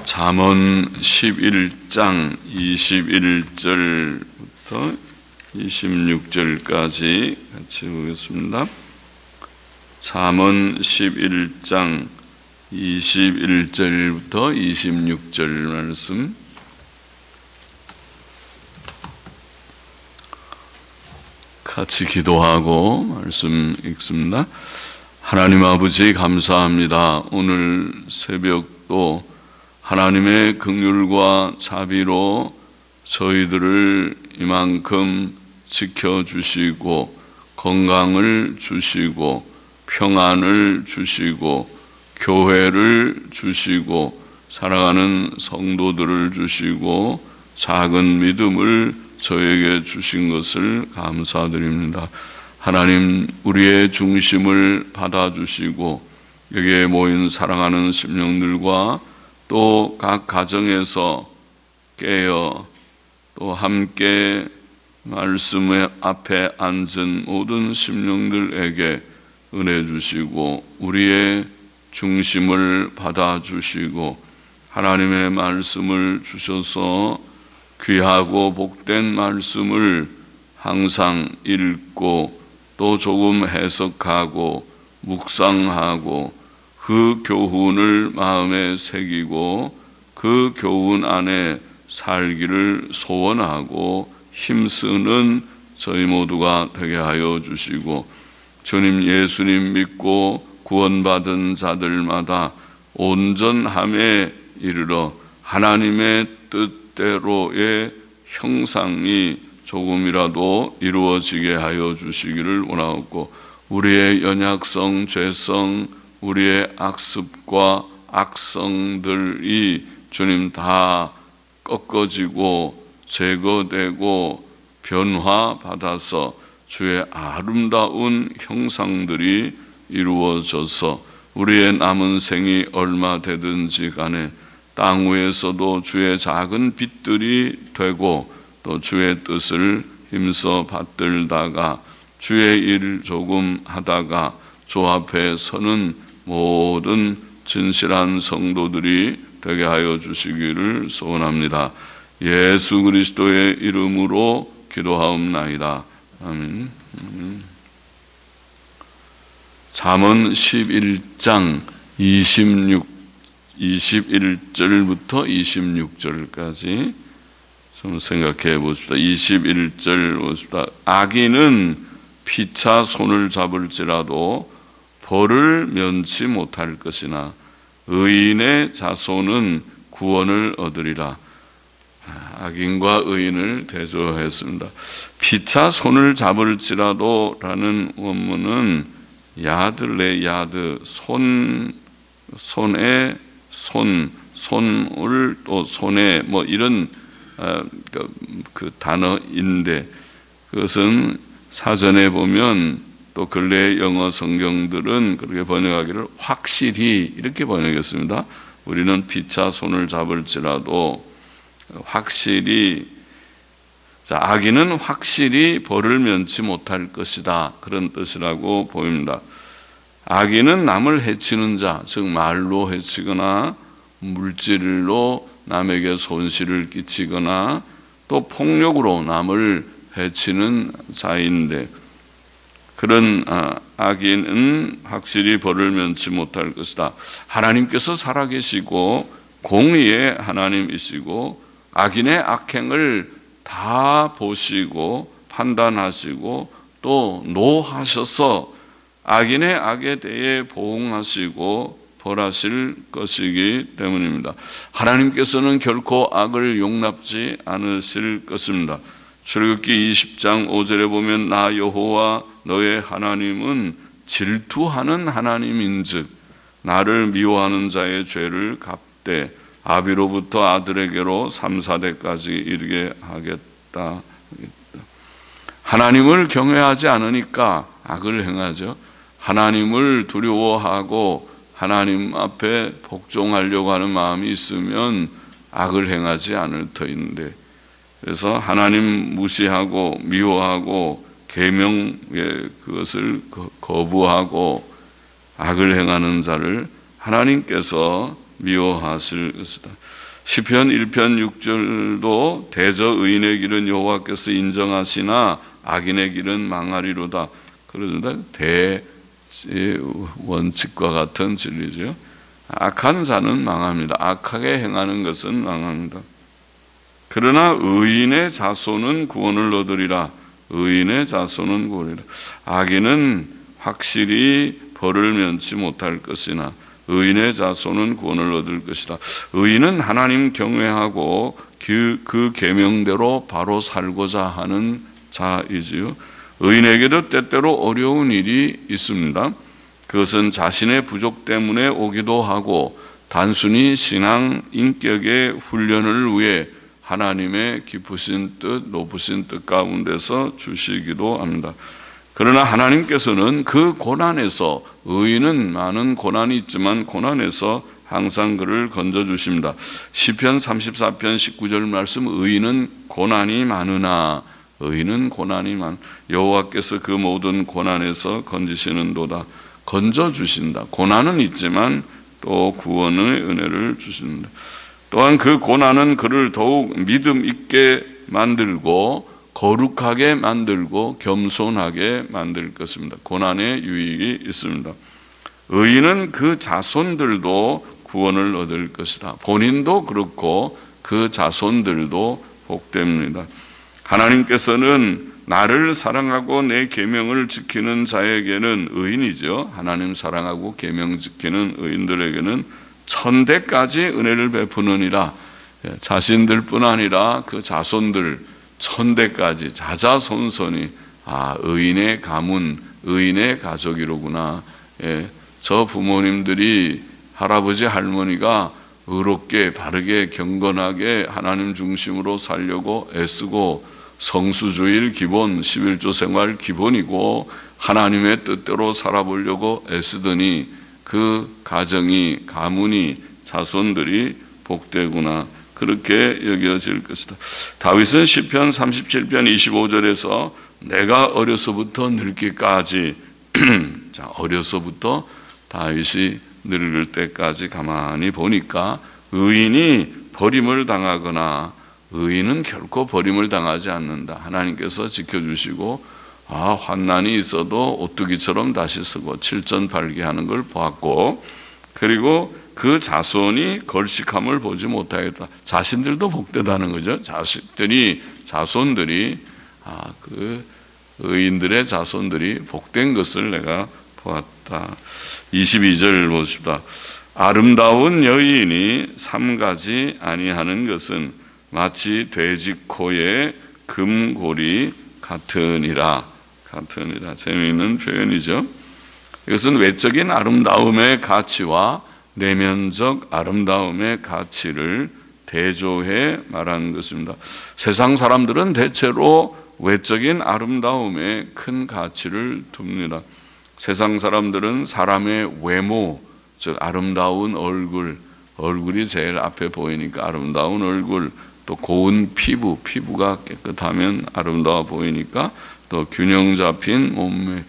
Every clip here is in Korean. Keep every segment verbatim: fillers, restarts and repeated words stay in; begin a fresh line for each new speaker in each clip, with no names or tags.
잠언 십일 장 이십일 절부터 이십육 절까지 같이 보겠습니다. 잠언 십일 장 이십일 절부터 이십육 절 말씀. 같이 기도하고 말씀 읽습니다. 하나님 아버지 감사합니다. 오늘 새벽도 하나님의 긍휼과 자비로 저희들을 이만큼 지켜주시고 건강을 주시고 평안을 주시고 교회를 주시고 살아가는 성도들을 주시고 작은 믿음을 저에게 주신 것을 감사드립니다. 하나님, 우리의 중심을 받아주시고 여기에 모인 사랑하는 심령들과 또 각 가정에서 깨어 또 함께 말씀 앞에 앉은 모든 심령들에게 은혜 주시고 우리의 중심을 받아주시고 하나님의 말씀을 주셔서 귀하고 복된 말씀을 항상 읽고 또 조금 해석하고 묵상하고 그 교훈을 마음에 새기고 그 교훈 안에 살기를 소원하고 힘쓰는 저희 모두가 되게 하여 주시고 주님 예수님 믿고 구원받은 자들마다 온전함에 이르러 하나님의 뜻대로의 형상이 조금이라도 이루어지게 하여 주시기를 원하옵고 우리의 연약성, 죄성, 우리의 악습과 악성들이 주님 다 꺾어지고 제거되고 변화받아서 주의 아름다운 형상들이 이루어져서 우리의 남은 생이 얼마 되든지 간에 땅 위에서도 주의 작은 빛들이 되고 또 주의 뜻을 힘써 받들다가 주의 일 조금 하다가 주 앞에 서는 모든 진실한 성도들이 되게 하여 주시기를 소원합니다. 예수 그리스도의 이름으로 기도하옵나이다. 아멘. 잠언 십일 장 이십육, 이십일 절부터 이십육 절까지 좀 생각해 보십시다. 이십일 절 보십시다. 악인은 피차 손을 잡을지라도 벌을 면치 못할 것이나 의인의 자손은 구원을 얻으리라. 악인과 의인을 대조했습니다. 피차 손을 잡을지라도 라는 원문은 야드레 야드 손, 손에 손, 손을 또 손에 뭐 이런 그, 그 단어인데 그것은 사전에 보면 또 근래 영어 성경들은 그렇게 번역하기를 확실히 이렇게 번역했습니다. 우리는 피차 손을 잡을지라도 확실히 자, 악인은 확실히 벌을 면치 못할 것이다. 그런 뜻이라고 보입니다. 악인은 남을 해치는 자, 즉 말로 해치거나 물질로 남에게 손실을 끼치거나 또 폭력으로 남을 해치는 자인데 그런 악인은 확실히 벌을 면치 못할 것이다. 하나님께서 살아계시고 공의의 하나님이시고 악인의 악행을 다 보시고 판단하시고 또 노하셔서 악인의 악에 대해 보응하시고 벌하실 것이기 때문입니다. 하나님께서는 결코 악을 용납지 않으실 것입니다. 출애굽기 이십 장 오 절에 보면 나 여호와 너의 하나님은 질투하는 하나님인즉 나를 미워하는 자의 죄를 갚되 아비로부터 아들에게로 삼, 사대까지 이르게 하겠다. 하나님을 경외하지 않으니까 악을 행하죠. 하나님을 두려워하고 하나님 앞에 복종하려고 하는 마음이 있으면 악을 행하지 않을 터인데 그래서 하나님 무시하고 미워하고 계명의 그것을 거부하고 악을 행하는 자를 하나님께서 미워하실 것이다. 시편 일 편 육 절도 대저 의인의 길은 여호와께서 인정하시나 악인의 길은 망하리로다. 그러다 대원칙과 같은 진리죠. 악한 자는 망합니다. 악하게 행하는 것은 망합니다. 그러나 의인의 자손은 구원을 얻으리라. 의인의 자손은 구원이라. 악인은 확실히 벌을 면치 못할 것이나 의인의 자손은 구원을 얻을 것이다. 의인은 하나님 경외하고 그, 그 계명대로 바로 살고자 하는 자이지요. 의인에게도 때때로 어려운 일이 있습니다. 그것은 자신의 부족 때문에 오기도 하고 단순히 신앙 인격의 훈련을 위해 하나님의 깊으신 뜻, 높으신 뜻 가운데서 주시기도 합니다. 그러나 하나님께서는 그 고난에서, 의인은 많은 고난이 있지만 고난에서 항상 그를 건져주십니다. 시편 삼십사 편 십구 절 말씀, 의인은 고난이 많으나, 의인은 고난이 많, 여호와께서 그 모든 고난에서 건지시는도다. 건져주신다. 고난은 있지만 또 구원의 은혜를 주십니다. 또한 그 고난은 그를 더욱 믿음 있게 만들고 거룩하게 만들고 겸손하게 만들 것입니다. 고난의 유익이 있습니다. 의인은 그 자손들도 구원을 얻을 것이다. 본인도 그렇고 그 자손들도 복됩니다. 하나님께서는 나를 사랑하고 내 계명을 지키는 자에게는, 의인이죠. 하나님 사랑하고 계명 지키는 의인들에게는 천대까지 은혜를 베푸느니라. 자신들뿐 아니라 그 자손들 천대까지, 자자손손이 아, 의인의 가문, 의인의 가족이로구나. 예, 저 부모님들이, 할아버지 할머니가 의롭게 바르게 경건하게 하나님 중심으로 살려고 애쓰고 성수주일 기본, 십일조 생활 기본이고 하나님의 뜻대로 살아보려고 애쓰더니 그 가정이, 가문이, 자손들이 복되구나, 그렇게 여겨질 것이다. 다윗은 시편 삼십칠 편 이십오 절에서 내가 어려서부터 늙기까지 자, 어려서부터 다윗이 늙을 때까지 가만히 보니까 의인이 버림을 당하거나, 의인은 결코 버림을 당하지 않는다. 하나님께서 지켜주시고, 아, 환난이 있어도 오뚜기처럼 다시 쓰고 칠전팔기하는 걸 보았고, 그리고 그 자손이 걸식함을 보지 못하겠다. 자신들도 복되다는 거죠. 자식들이, 자손들이, 아, 그 의인들의 자손들이 복된 것을 내가 보았다. 이십이 절 보십시다. 아름다운 여인이 삼가지 아니하는 것은 마치 돼지 코의 금고리 같으니라. 같으니라. 재미있는 표현이죠. 이것은 외적인 아름다움의 가치와 내면적 아름다움의 가치를 대조해 말하는 것입니다. 세상 사람들은 대체로 외적인 아름다움에 큰 가치를 둡니다. 세상 사람들은 사람의 외모, 즉 아름다운 얼굴, 얼굴이 제일 앞에 보이니까 아름다운 얼굴, 또 고운 피부, 피부가 깨끗하면 아름다워 보이니까 또 균형 잡힌 몸매,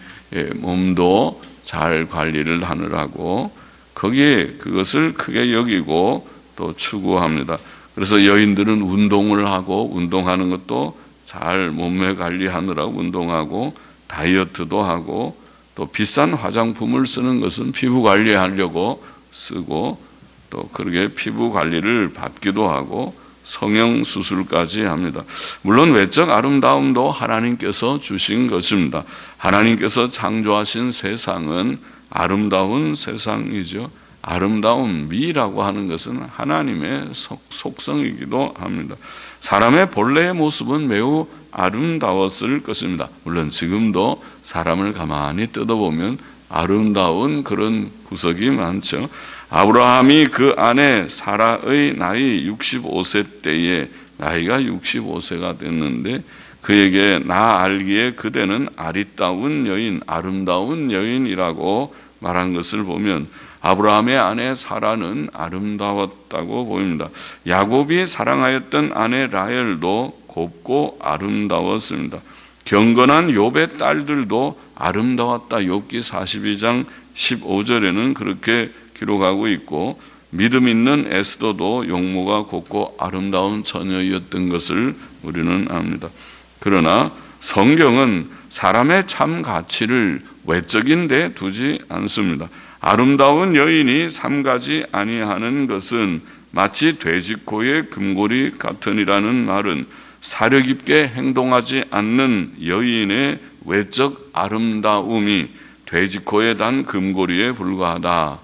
몸도 잘 관리를 하느라고 거기에 그것을 크게 여기고 또 추구합니다. 그래서 여인들은 운동을 하고, 운동하는 것도 잘 몸매 관리하느라고 운동하고 다이어트도 하고, 또 비싼 화장품을 쓰는 것은 피부 관리하려고 쓰고, 또 그렇게 피부 관리를 받기도 하고 성형 수술까지 합니다. 물론 외적 아름다움도 하나님께서 주신 것입니다. 하나님께서 창조하신 세상은 아름다운 세상이죠. 아름다운 미라고 하는 것은 하나님의 속성이기도 합니다. 사람의 본래의 모습은 매우 아름다웠을 것입니다. 물론 지금도 사람을 가만히 뜯어보면 아름다운 그런 구석이 많죠. 아브라함이 그 아내 사라의 나이 육십오 세 때에, 나이가 육십오 세가 됐는데 그에게 나 알기에 그대는 아리따운 여인, 아름다운 여인이라고 말한 것을 보면 아브라함의 아내 사라는 아름다웠다고 보입니다. 야곱이 사랑하였던 아내 라헬도 곱고 아름다웠습니다. 경건한 욥의 딸들도 아름다웠다. 욥기 사십이 장 십오 절에는 그렇게 기록하고 있고, 믿음 있는 에스더도 용모가 곱고 아름다운 처녀였던 것을 우리는 압니다. 그러나 성경은 사람의 참 가치를 외적인 데 두지 않습니다. 아름다운 여인이 삼가지 아니하는 것은 마치 돼지코의 금고리 같으니라는 말은 사려 깊게 행동하지 않는 여인의 외적 아름다움이 돼지코에 단 금고리에 불과하다.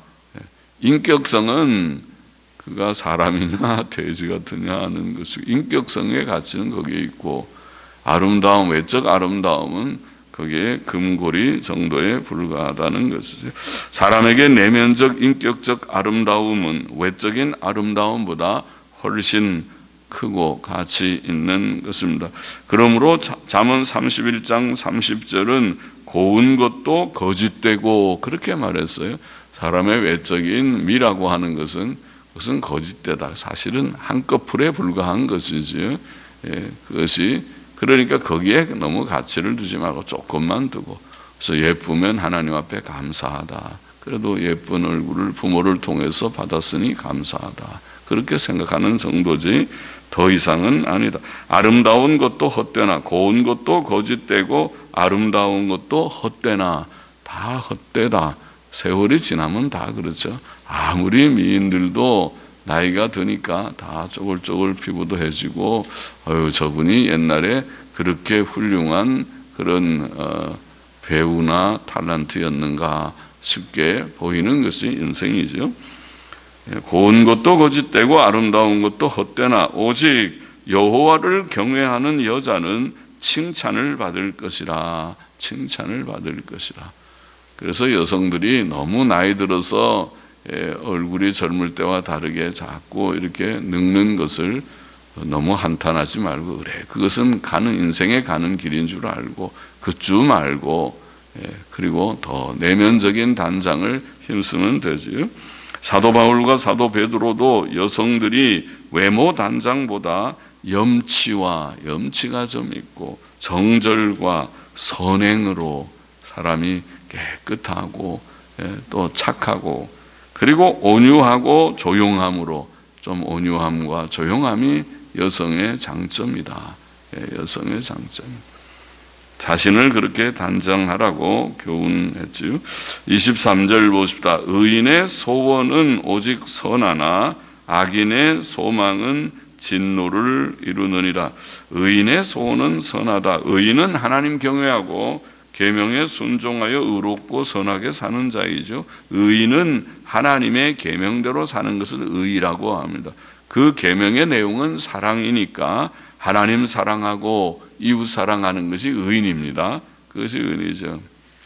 인격성은 그가 사람이냐 돼지 같으냐 하는 것이고, 인격성의 가치는 거기에 있고, 아름다움, 외적 아름다움은 거기에 금고리 정도에 불과하다는 것이죠. 사람에게 내면적 인격적 아름다움은 외적인 아름다움보다 훨씬 크고 가치 있는 것입니다. 그러므로 잠언 삼십일 장 삼십 절은 고운 것도 거짓되고 그렇게 말했어요. 사람의 외적인 미라고 하는 것은 그것은 거짓되다. 사실은 한꺼풀에 불과한 것이지요. 예, 그것이 그러니까 거기에 너무 가치를 두지 말고 조금만 두고, 그래서 예쁘면 하나님 앞에 감사하다. 그래도 예쁜 얼굴을 부모를 통해서 받았으니 감사하다. 그렇게 생각하는 정도지 더 이상은 아니다. 아름다운 것도 헛되나 고운 것도 거짓되고 아름다운 것도 헛되나 다 헛되다. 세월이 지나면 다 그렇죠. 아무리 미인들도 나이가 드니까 다 쪼글쪼글 피부도 해지고, 어유 저분이 옛날에 그렇게 훌륭한 그런 어, 배우나 탤런트였는가 쉽게 보이는 것이 인생이죠. 고운 것도 거짓되고 아름다운 것도 헛되나 오직 여호와를 경외하는 여자는 칭찬을 받을 것이라. 칭찬을 받을 것이라. 그래서 여성들이 너무 나이 들어서 얼굴이 젊을 때와 다르게 자꾸 이렇게 늙는 것을 너무 한탄하지 말고, 그래 그것은 가는 인생에 가는 길인 줄 알고 그쯤 알고, 그리고 더 내면적인 단장을 힘쓰면 되지요. 사도 바울과 사도 베드로도 여성들이 외모 단장보다 염치와 염치가 좀 있고 정절과 선행으로 사람이 깨끗하고 또 착하고, 그리고 온유하고 조용함으로, 좀 온유함과 조용함이 여성의 장점이다. 여성의 장점. 자신을 그렇게 단정하라고 교훈했지요. 이십삼 절 보십시다. 의인의 소원은 오직 선하나 악인의 소망은 진노를 이루느니라. 의인의 소원은 선하다. 의인은 하나님 경외하고 계명에 순종하여 의롭고 선하게 사는 자이죠. 의인은 하나님의 계명대로 사는 것을 의라고 합니다. 그 계명의 내용은 사랑이니까 하나님 사랑하고 이웃 사랑하는 것이 의인입니다. 그것이 의인이죠.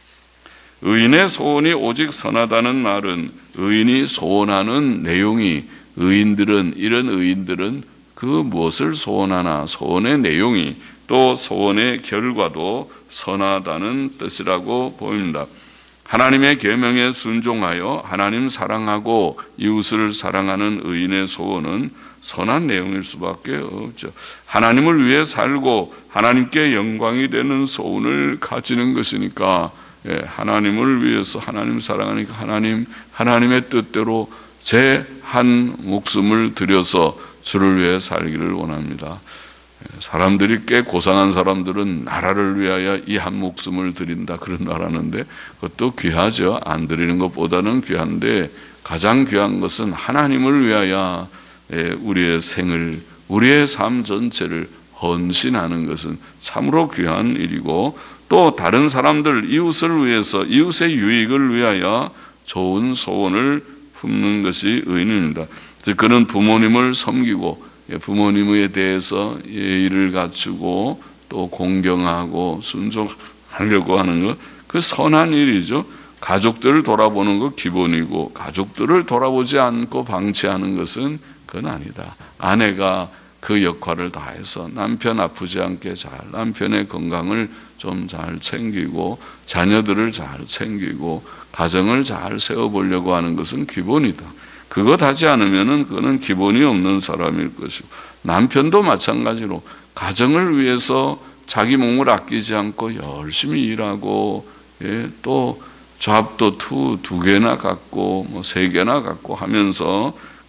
의인의 소원이 오직 선하다는 말은 의인이 소원하는 내용이, 의인들은 이런 의인들은 그 무엇을 소원하나 소원의 내용이 또 소원의 결과도 선하다는 뜻이라고 보입니다. 하나님의 계명에 순종하여 하나님 사랑하고 이웃을 사랑하는 의인의 소원은 선한 내용일 수밖에 없죠. 하나님을 위해 살고 하나님께 영광이 되는 소원을 가지는 것이니까, 예, 하나님을 위해서 하나님 사랑하니까 하나님, 하나님의 뜻대로 제 한 목숨을 들여서 주를 위해 살기를 원합니다. 사람들이 꽤 고상한 사람들은 나라를 위하여 이 한 목숨을 드린다 그런 말 하는데, 그것도 귀하죠. 안 드리는 것보다는 귀한데 가장 귀한 것은 하나님을 위하여 우리의 생을, 우리의 삶 전체를 헌신하는 것은 참으로 귀한 일이고, 또 다른 사람들, 이웃을 위해서, 이웃의 유익을 위하여 좋은 소원을 품는 것이 의인입니다. 즉 그는 부모님을 섬기고 부모님에 대해서 예의를 갖추고 또 공경하고 순종하려고 하는 것, 그 선한 일이죠. 가족들을 돌아보는 것 기본이고, 가족들을 돌아보지 않고 방치하는 것은 그건 아니다. 아내가 그 역할을 다해서 남편 아프지 않게 잘, 남편의 건강을 좀 잘 챙기고 자녀들을 잘 챙기고 가정을 잘 세워보려고 하는 것은 기본이다. 그것 하지 않으면은 그거는 기본이 없는 사람일 것이고, 남편도 마찬가지로 가정을 위해서 자기 몸을 아끼지 않고 열심히 일하고, 예, 또 잡도 투 두 개나 갖고 뭐 세 개나 갖고 하면서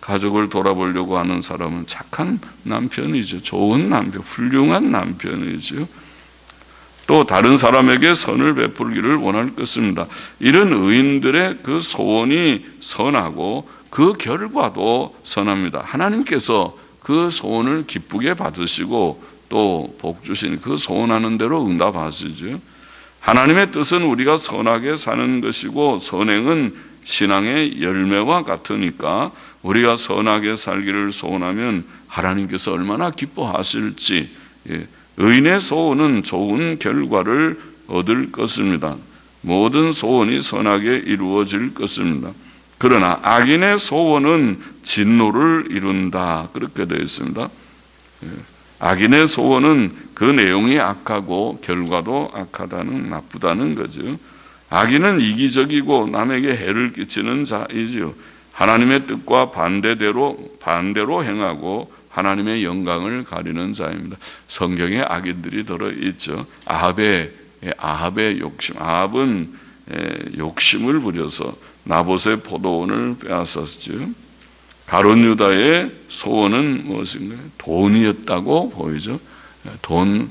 가족을 돌아보려고 하는 사람은 착한 남편이죠. 좋은 남편, 훌륭한 남편이죠. 또 다른 사람에게 선을 베풀기를 원할 것입니다. 이런 의인들의 그 소원이 선하고 그 결과도 선합니다. 하나님께서 그 소원을 기쁘게 받으시고 또 복 주시니 그 소원하는 대로 응답하시죠. 하나님의 뜻은 우리가 선하게 사는 것이고 선행은 신앙의 열매와 같으니까 우리가 선하게 살기를 소원하면 하나님께서 얼마나 기뻐하실지, 의인의 소원은 좋은 결과를 얻을 것입니다. 모든 소원이 선하게 이루어질 것입니다. 그러나 악인의 소원은 진노를 이룬다, 그렇게 되어 있습니다. 악인의 소원은 그 내용이 악하고 결과도 악하다는, 나쁘다는 거죠. 악인은 이기적이고 남에게 해를 끼치는 자이지요. 하나님의 뜻과 반대대로 반대로 행하고 하나님의 영광을 가리는 자입니다. 성경에 악인들이 들어있죠. 아합의 아합의 욕심. 아합은 욕심을 부려서 나봇의 포도원을 빼앗았죠. 가룟 유다의 소원은 무엇인가요? 돈이었다고 보이죠. 돈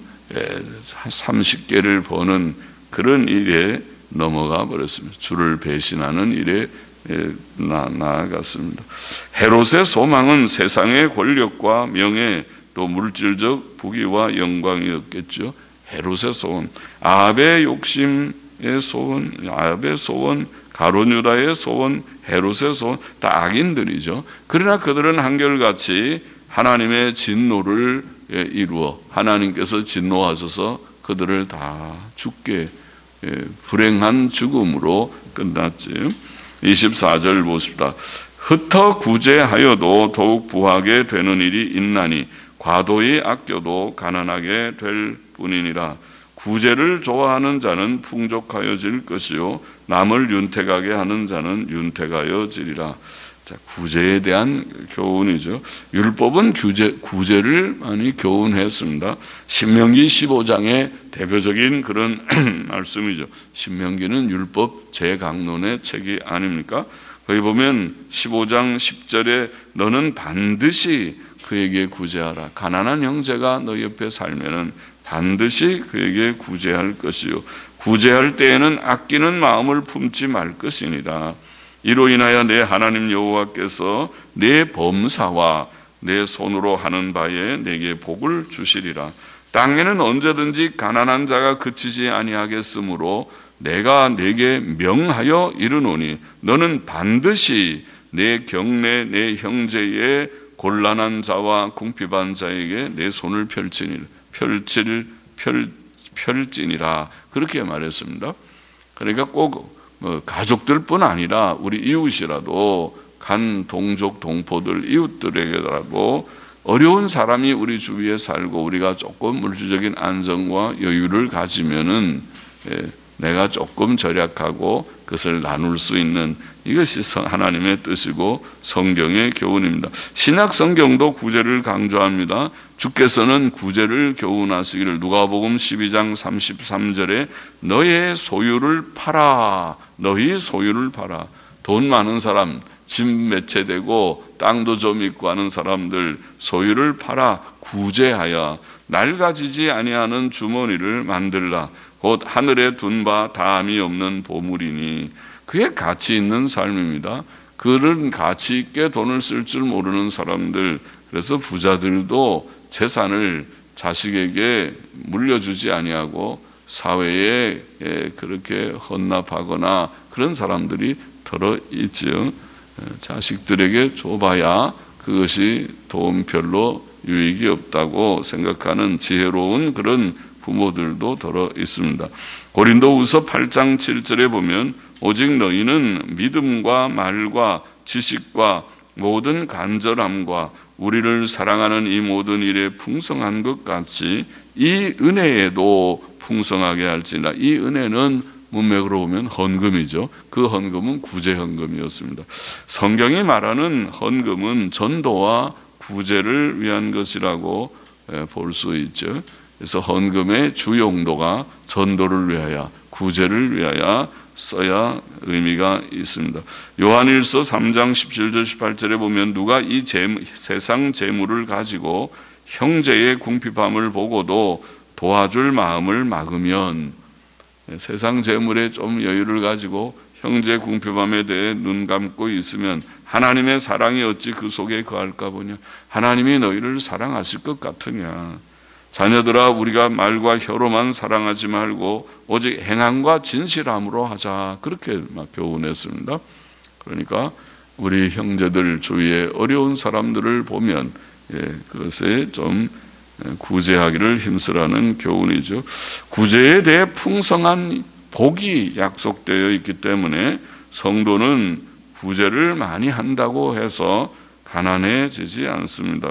삼십 개를 버는 그런 일에 넘어가 버렸습니다. 주를 배신하는 일에 나, 나아갔습니다. 헤롯의 소망은 세상의 권력과 명예, 또 물질적 부귀와 영광이었겠죠. 헤롯의 소원, 아합의 욕심의 소원, 아합의 소원, 가룟 유다의 소원, 헤롯의 소원, 다 악인들이죠. 그러나 그들은 한결같이 하나님의 진노를 이루어 하나님께서 진노하셔서 그들을 다 죽게, 불행한 죽음으로 끝났지. 이십사 절 보십시다. 흩어 구제하여도 더욱 부하게 되는 일이 있나니 과도히 아껴도 가난하게 될 뿐이니라. 구제를 좋아하는 자는 풍족하여질 것이요 남을 윤택하게 하는 자는 윤택하여지리라. 자, 구제에 대한 교훈이죠. 율법은 구제, 구제를 많이 교훈했습니다. 신명기 십오 장의 대표적인 그런 말씀이죠. 신명기는 율법 재강론의 책이 아닙니까? 거기 보면 십오 장 십 절에 너는 반드시 그에게 구제하라. 가난한 형제가 너 옆에 살면은 반드시 그에게 구제할 것이요 구제할 때에는 아끼는 마음을 품지 말 것이니라. 이로 인하여 내 하나님 여호와께서 내 범사와 내 손으로 하는 바에 내게 복을 주시리라. 땅에는 언제든지 가난한 자가 그치지 아니하겠으므로 내가 내게 명하여 이르노니 너는 반드시 내 경내 내 형제의 곤란한 자와 궁핍한 자에게 내 손을 펼치니 펼칠 펼 펼지니라. 그렇게 말했습니다. 그러니까 꼭 뭐 가족들뿐 아니라 우리 이웃이라도 간 동족 동포들 이웃들에게라도 어려운 사람이 우리 주위에 살고 우리가 조금 물질적인 안정과 여유를 가지면은 내가 조금 절약하고 그것을 나눌 수 있는, 이것이 하나님의 뜻이고 성경의 교훈입니다. 신약 성경도 구제를 강조합니다. 주께서는 구제를 교훈하시기를 누가복음 십이 장 삼십삼 절에 너의 소유를 팔아, 너희 소유를 팔아. 돈 많은 사람, 집 몇 채 되고 땅도 좀 있고 하는 사람들 소유를 팔아 구제하여 낡아지지 아니하는 주머니를 만들라. 곧 하늘에 둔 바 다함이 없는 보물이니. 그게 가치 있는 삶입니다. 그런 가치 있게 돈을 쓸 줄 모르는 사람들, 그래서 부자들도 재산을 자식에게 물려주지 아니하고 사회에 그렇게 헌납하거나 그런 사람들이 들어 있지요. 자식들에게 줘봐야 그것이 돈 별로 유익이 없다고 생각하는 지혜로운 그런 부모들도 들어 있습니다. 고린도후서 팔 장 칠 절에 보면 오직 너희는 믿음과 말과 지식과 모든 간절함과 우리를 사랑하는 이 모든 일에 풍성한 것 같이 이 은혜에도 풍성하게 할지라. 이 은혜는 문맥으로 보면 헌금이죠. 그 헌금은 구제 헌금이었습니다. 성경이 말하는 헌금은 전도와 구제를 위한 것이라고 볼 수 있죠. 그래서 헌금의 주 용도가 전도를 위하여, 구제를 위하여 써야 의미가 있습니다. 요한일서 삼 장 십칠 절 십팔 절에 보면 누가 이 재무, 세상 재물을 가지고 형제의 궁핍함을 보고도 도와줄 마음을 막으면, 세상 재물에 좀 여유를 가지고 형제 궁핍함에 대해 눈 감고 있으면 하나님의 사랑이 어찌 그 속에 거할까 보냐. 하나님이 너희를 사랑하실 것 같으냐. 자녀들아, 우리가 말과 혀로만 사랑하지 말고 오직 행함과 진실함으로 하자. 그렇게 막 교훈했습니다. 그러니까 우리 형제들 주위에 어려운 사람들을 보면 예, 그것에 좀 구제하기를 힘쓰라는 교훈이죠. 구제에 대해 풍성한 복이 약속되어 있기 때문에 성도는 구제를 많이 한다고 해서 가난해지지 않습니다.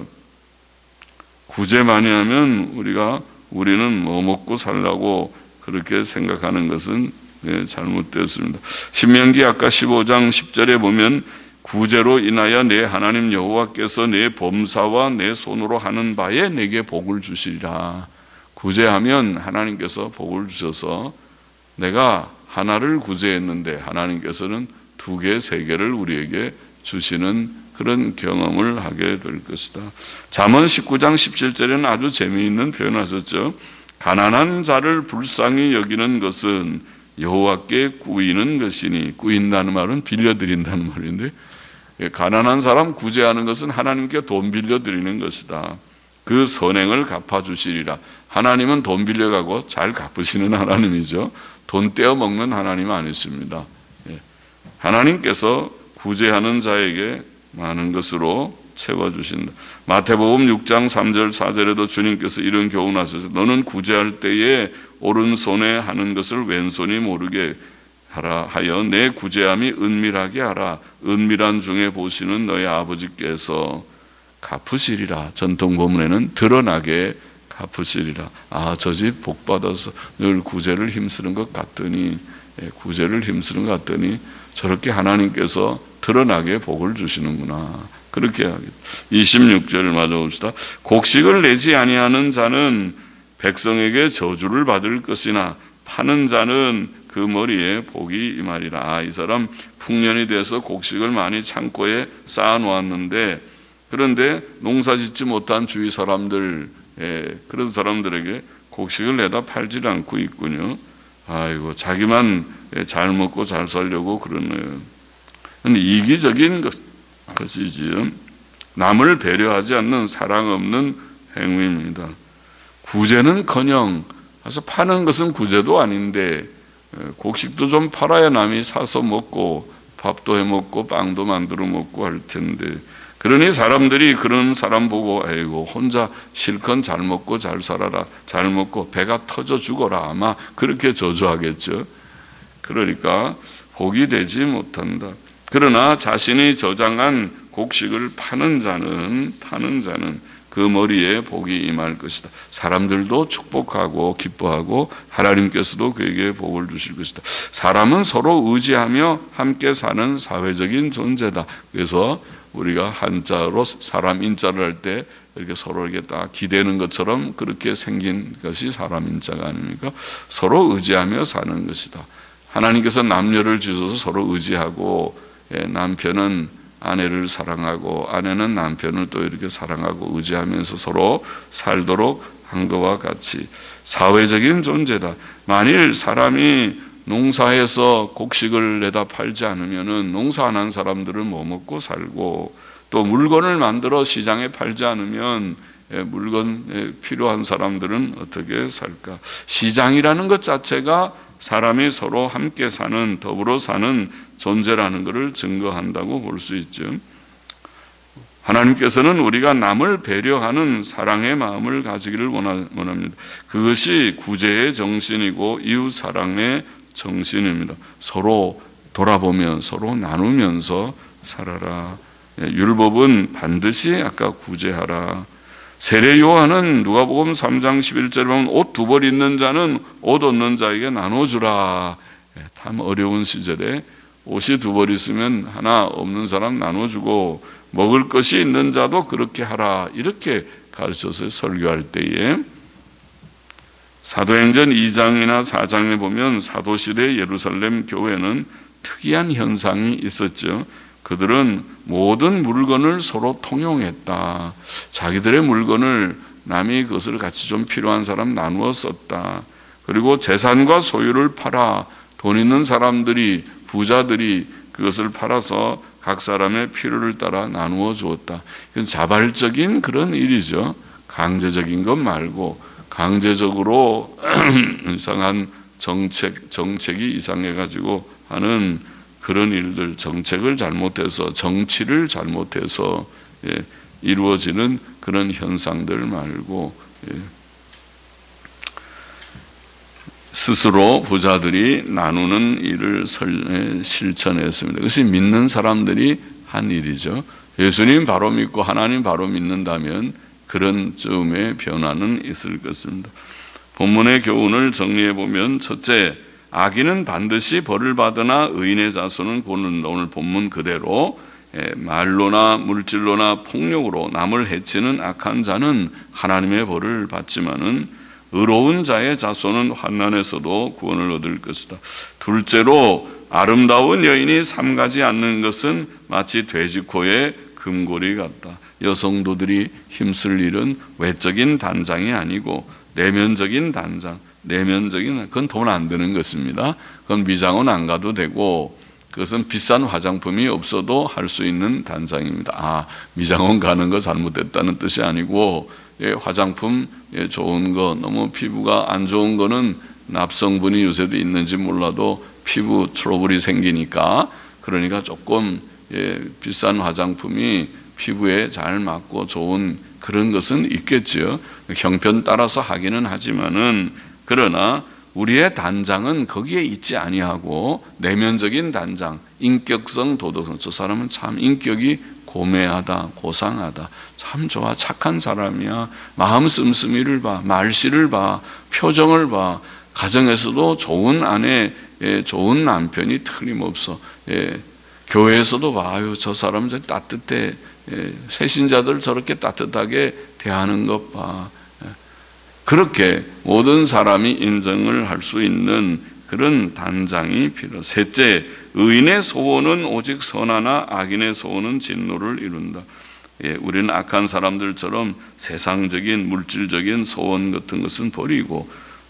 구제 많이 하면 우리가 우리는 뭐 먹고 살라고 그렇게 생각하는 것은 잘못되었습니다. 신명기 아까 십오 장 십 절에 보면 구제로 인하여 내 하나님 여호와께서 내 범사와 내 손으로 하는 바에 내게 복을 주시리라. 구제하면 하나님께서 복을 주셔서 내가 하나를 구제했는데 하나님께서는 두 개, 세 개를 우리에게 주시는 그런 경험을 하게 될 것이다. 잠언 십구 장 십칠 절에는 아주 재미있는 표현을 하셨죠. 가난한 자를 불쌍히 여기는 것은 여호와께 꾸이는 것이니, 꾸인다는 말은 빌려드린다는 말인데, 가난한 사람 구제하는 것은 하나님께 돈 빌려드리는 것이다. 그 선행을 갚아주시리라. 하나님은 돈 빌려가고 잘 갚으시는 하나님이죠. 돈 떼어먹는 하나님은 아니십니다. 하나님께서 구제하는 자에게 많은 것으로 채워주신다. 마태복음 육 장 삼 절 사 절에도 주님께서 이런 교훈하셔서 너는 구제할 때에 오른손에 하는 것을 왼손이 모르게 하라 하여 내 구제함이 은밀하게 하라. 은밀한 중에 보시는 너희 아버지께서 갚으시리라. 전통 본문에는 드러나게 갚으시리라. 아, 저 집 복 받아서 늘 구제를 힘쓰는 것 같더니, 구제를 힘쓰는 것 같더니 저렇게 하나님께서 드러나게 복을 주시는구나. 그렇게 하겠다. 이십육 절을 맞아 봅시다. 곡식을 내지 아니하는 자는 백성에게 저주를 받을 것이나 파는 자는 그 머리에 복이 임하리라. 아, 이 사람 풍년이 돼서 곡식을 많이 창고에 쌓아 놓았는데, 그런데 농사 짓지 못한 주위 사람들, 예, 그런 사람들에게 곡식을 내다 팔질 않고 있군요. 아이고, 자기만 잘 먹고 잘 살려고 그러네요. 근데 이기적인 것, 것이지요. 남을 배려하지 않는 사랑 없는 행위입니다. 구제는커녕, 그래서 파는 것은 구제도 아닌데 곡식도 좀 팔아야 남이 사서 먹고 밥도 해 먹고 빵도 만들어 먹고 할 텐데, 그러니 사람들이 그런 사람 보고 아이고 혼자 실컷 잘 먹고 잘 살아라, 잘 먹고 배가 터져 죽어라, 아마 그렇게 저주하겠죠. 그러니까 복이 되지 못한다. 그러나 자신이 저장한 곡식을 파는 자는 파는 자는 그 머리에 복이 임할 것이다. 사람들도 축복하고 기뻐하고 하나님께서도 그에게 복을 주실 것이다. 사람은 서로 의지하며 함께 사는 사회적인 존재다. 그래서 우리가 한자로 사람 인자를 할 때 이렇게 서로 이렇게 딱 기대는 것처럼 그렇게 생긴 것이 사람 인자가 아닙니까? 서로 의지하며 사는 것이다. 하나님께서 남녀를 지어서 서로 의지하고, 남편은 아내를 사랑하고 아내는 남편을 또 이렇게 사랑하고 의지하면서 서로 살도록 한 것과 같이 사회적인 존재다. 만일 사람이 농사에서 곡식을 내다 팔지 않으면은 농사 안 한 사람들은 뭐 먹고 살고, 또 물건을 만들어 시장에 팔지 않으면 물건 필요한 사람들은 어떻게 살까? 시장이라는 것 자체가 사람이 서로 함께 사는, 더불어 사는 존재라는 것을 증거한다고 볼 수 있죠. 하나님께서는 우리가 남을 배려하는 사랑의 마음을 가지기를 원합니다. 그것이 구제의 정신이고 이웃 사랑의 정신입니다. 서로 돌아보면 서로 나누면서 살아라. 율법은 반드시 아까 구제하라. 세례 요한은 누가복음 삼 장 십일 절에 보면 옷 두 벌 있는 자는 옷 없는 자에게 나눠주라. 참 어려운 시절에 옷이 두 벌 있으면 하나 없는 사람 나눠주고, 먹을 것이 있는 자도 그렇게 하라. 이렇게 가르쳐서 설교할 때에 사도행전 이 장이나 사 장에 보면 사도시대 예루살렘 교회는 특이한 현상이 있었죠. 그들은 모든 물건을 서로 통용했다. 자기들의 물건을 남이 그것을 같이 좀 필요한 사람 나누어 썼다. 그리고 재산과 소유를 팔아 돈 있는 사람들이, 부자들이 그것을 팔아서 각 사람의 필요를 따라 나누어 주었다. 이건 자발적인 그런 일이죠. 강제적인 것 말고 강제적으로 이상한 정책, 정책이 이상해가지고 하는 그런 일들, 정책을 잘못해서, 정치를 잘못해서 예, 이루어지는 그런 현상들 말고 예. 스스로 부자들이 나누는 일을 실천했습니다. 그것이 믿는 사람들이 한 일이죠. 예수님 바로 믿고 하나님 바로 믿는다면 그런 쯤의 변화는 있을 것입니다. 본문의 교훈을 정리해 보면, 첫째, 악인은 반드시 벌을 받으나 의인의 자손은 곧는다. 오늘 본문 그대로 말로나 물질로나 폭력으로 남을 해치는 악한 자는 하나님의 벌을 받지만은 의로운 자의 자손은 환난에서도 구원을 얻을 것이다. 둘째로, 아름다운 여인이 삼가지 않는 것은 마치 돼지코의 금고리 같다. 여성도들이 힘쓸 일은 외적인 단장이 아니고 내면적인 단장, 내면적인, 그건 돈 안 드는 것입니다. 그건 미장원 안 가도 되고, 그것은 비싼 화장품이 없어도 할 수 있는 단장입니다. 아, 미장원 가는 거 잘못됐다는 뜻이 아니고, 예, 화장품 예, 좋은 거, 너무 피부가 안 좋은 거는 납성분이 요새도 있는지 몰라도 피부 트러블이 생기니까, 그러니까 조금 예, 비싼 화장품이 피부에 잘 맞고 좋은 그런 것은 있겠지요. 형편 따라서 하기는 하지만은, 그러나 우리의 단장은 거기에 있지 아니하고 내면적인 단장, 인격성, 도덕성. 저 사람은 참 인격이 고매하다, 고상하다, 참 좋아, 착한 사람이야. 마음 씀씀이를 봐, 말씨를 봐, 표정을 봐. 가정에서도 좋은 아내, 좋은 남편이 틀림없어. 예, 교회에서도 봐, 아유, 저 사람은 저 따뜻해. 예, 새신자들 저렇게 따뜻하게 대하는 것 봐. 예, 그렇게 모든 사람이 인정을 할 수 있는 그런 단장이 필요. 셋째, 의인의 소원은 오직 선하나 악인의 소원은 진노를 이룬다. 예, 우리는 악한 사람들처럼 세상적인 물질적인 소원 같은 것은 버리고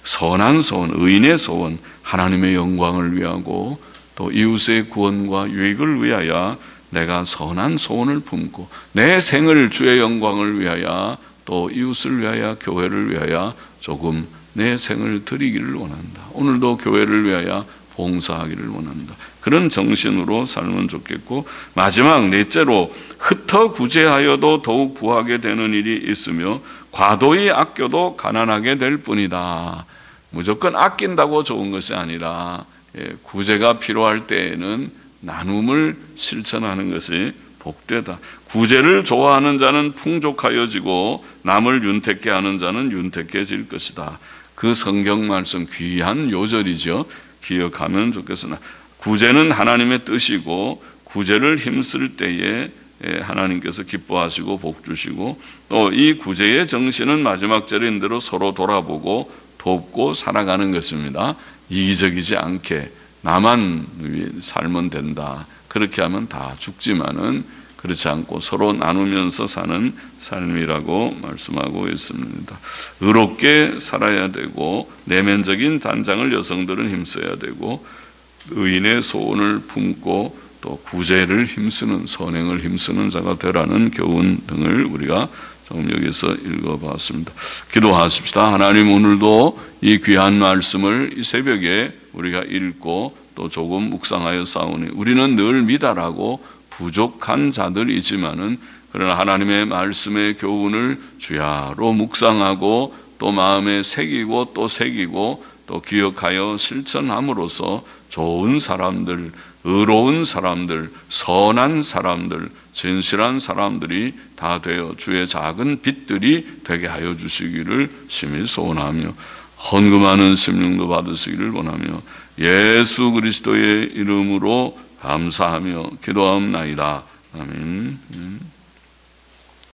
선한 소원, 의인의 소원, 하나님의 영광을 위하고 또 이웃의 구원과 유익을 위하여 내가 선한 소원을 품고 내 생을 주의 영광을 위하여 또 이웃을 위하여 교회를 위하여 조금 내 생을 드리기를 원한다. 오늘도 교회를 위하여 봉사하기를 원한다. 그런 정신으로 살면 좋겠고, 마지막 넷째로, 흩어 구제하여도 더욱 부하게 되는 일이 있으며 과도히 아껴도 가난하게 될 뿐이다. 무조건 아낀다고 좋은 것이 아니라 구제가 필요할 때에는 나눔을 실천하는 것이 복되다. 구제를 좋아하는 자는 풍족하여지고 남을 윤택케 하는 자는 윤택해질 것이다. 그 성경 말씀 귀한 요절이죠. 기억하면 좋겠으나 구제는 하나님의 뜻이고 구제를 힘쓸 때에 하나님께서 기뻐하시고 복 주시고 또 이 구제의 정신은 마지막 절인 대로 서로 돌아보고 돕고 살아가는 것입니다. 이기적이지 않게 나만 살면 된다. 그렇게 하면 다 죽지만은 그렇지 않고 서로 나누면서 사는 삶이라고 말씀하고 있습니다. 의롭게 살아야 되고 내면적인 단장을 여성들은 힘써야 되고 의인의 소원을 품고 또 구제를 힘쓰는 선행을 힘쓰는 자가 되라는 교훈 등을 우리가 조금 여기서 읽어봤습니다. 기도하십시다. 하나님, 오늘도 이 귀한 말씀을 이 새벽에 우리가 읽고 또 조금 묵상하여 싸우니 우리는 늘 미달하고 부족한 자들이지만은 그러나 하나님의 말씀의 교훈을 주야로 묵상하고 또 마음에 새기고 또 새기고 또 기억하여 실천함으로써 좋은 사람들, 의로운 사람들, 선한 사람들, 진실한 사람들이 다 되어 주의 작은 빛들이 되게 하여 주시기를 심히 소원하며 헌금하는 심령도 받으시기를 원하며 예수 그리스도의 이름으로 감사하며 기도하옵나이다. 아멘.